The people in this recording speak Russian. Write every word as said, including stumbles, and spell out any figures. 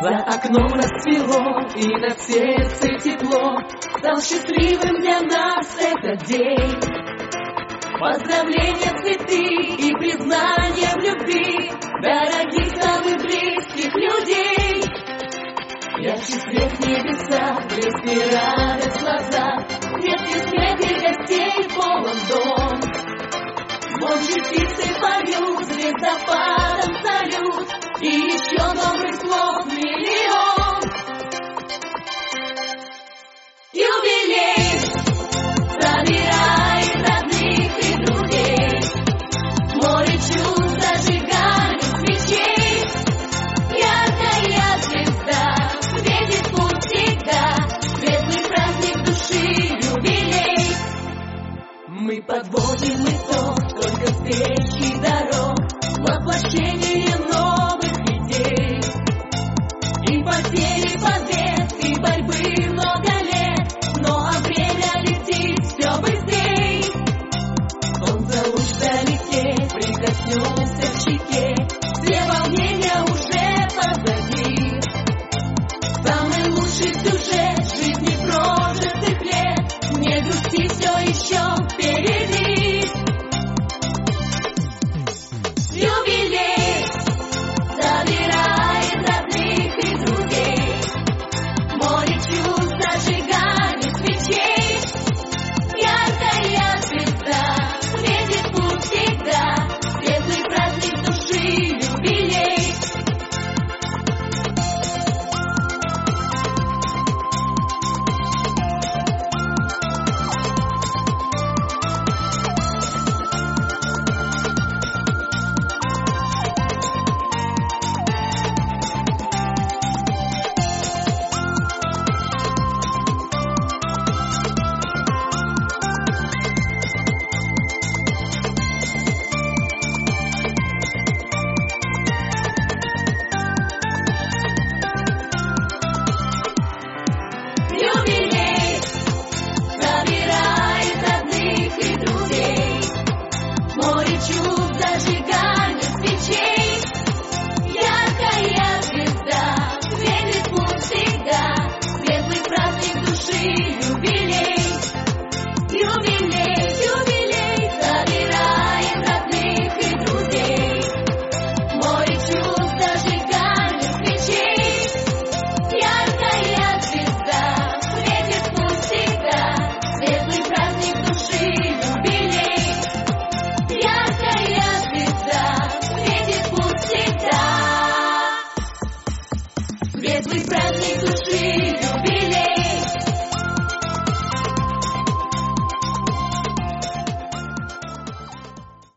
За окном расцвело, и на сердце тепло. Стал счастливым для нас этот день. Поздравления, цветы и признания в любви дорогих, самых близких людей. Ярче свет небеса, блеск и радость в глазах, ветки, смех и гостей полон дом. Звонче птицы поют, звездопадом салют, и еще добрых слов миллион. Юбилей собирает родных и друзей, море чувств, зажигание свечей. Яркая звезда светит путь всегда, светлый праздник души, юбилей. Мы подводим итог только встречи дорог, воплощение новых идей. И потери, побед, и борьбы много лет, но время летит все быстрей. Солнце луч вдалеке, прикоснемся к щеке, все волнения уже позади. Самый лучший сюжет жизни прожитых лет, не грусти, все еще впереди. Юбилей собирает родных и друзей, море чувств, зажигание свечей. Яркая звезда светит путь всегда, светлый праздник души, юбилей. Юбилей собирает родных и друзей, море чувств, зажигание свечей. Яркая звезда светит путь всегда, светлый праздник души, юбилей. Юбилей, юбилей собирает родных и друзей, море чувств, зажигание свечей. Яркая звезда светит путь всегда, светлый праздник души, юбилей. Яркая звезда светит путь всегда, светлый праздник души.